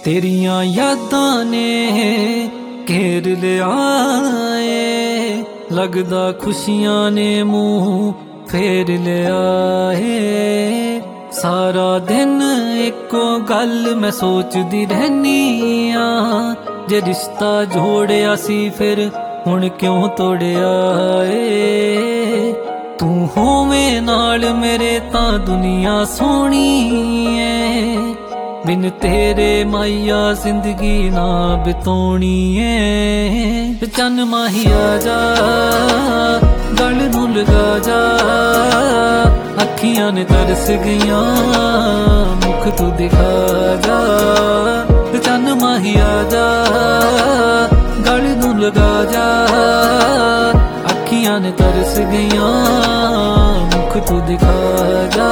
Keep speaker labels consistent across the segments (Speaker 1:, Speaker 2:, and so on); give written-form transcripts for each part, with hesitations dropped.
Speaker 1: तेरियां यादां ने घेर लिया है, लगदा खुशियां ने मुंह फेर लिया है। सारा दिन एको गल मैं सोचदी रहनी आ, जे रिश्ता जोड़िया सी फिर हुण क्यों तोड़िया है। तू होवें नाल मेरे तां दुनिया सोहनी है, बिन तेरे माइया जिंदगी ना बितोनी है। चन माही आ जा गल नू लगा जा, अखियां ने तरस गईयां मुख तू दिखा जा। चन माही आ जा गल नू लगा जा, अखियां ने तरस गईयां मुख तू दिखा जा।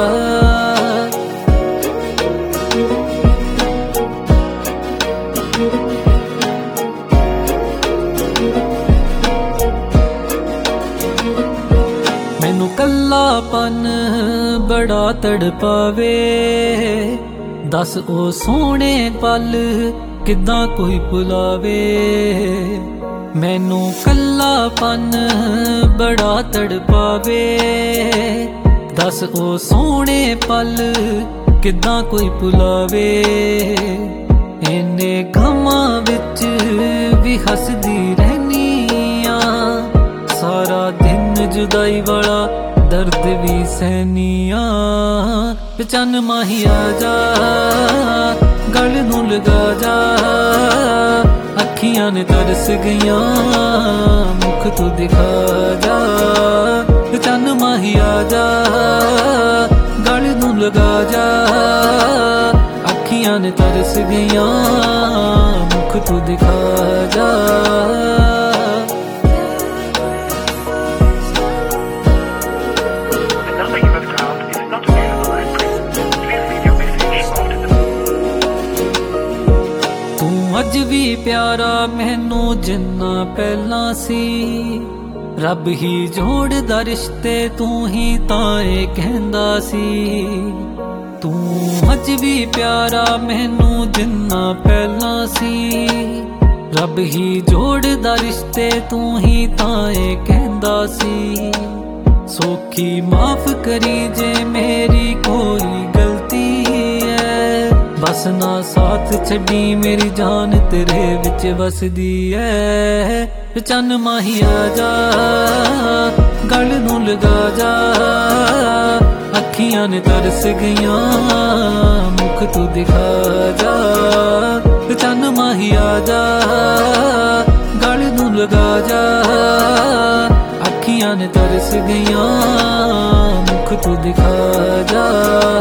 Speaker 1: मैनू कल्लापन बड़ा तड़पावे, दस ओ सोहणे पल किद्दां कोई भुलावे। मैनू कल्लापन बड़ा तड़पावे, दस ओ सोहणे पल किद्दां कोई भुलावे। इन्ने गमां विच भी हसदी रहनी आ, सारा दिन जुदाई वाला दर्द भी सहनिया। चन माही आ जा गल नू लगा जा, अखियां ने तरस गईयां मुख तू दिखा जा। चन माही आ जा गल नू लगा जा, अखियां ने तरस गईयां मुख तू दिखा जा। अज भी प्यारा मैनू जिन्ना पहला सी, रब ही जोड़दा रिश्ते तू ही ताए कहंदा सी। तू अज भी प्यारा मैनू जिन्ना पहला सी, रब ही जोड़दा रिश्ते तू ही ताए कहंदा सी। सौखी माफ करी जे मेरी कोई गलती है, बस ना साथ छड़ी मेरी जान तेरे विच वसदी है। चन माही आ जा गल नू लगा जा, अखियां ने तरस गईयां मुख तू दिखा जा। चन माही आ जा गल नू लगा जा, अखियां ने तरस गईयां मुख तू दिखा जा।